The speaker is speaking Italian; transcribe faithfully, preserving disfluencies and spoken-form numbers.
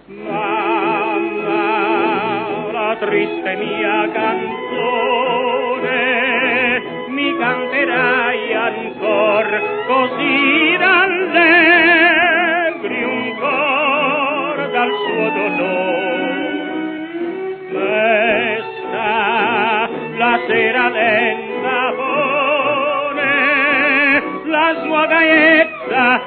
Mamma, la triste mia canzone mi canterai ancor così rallegri un cor dal suo dolore. Questa la sera lenta pone la sua gaiezza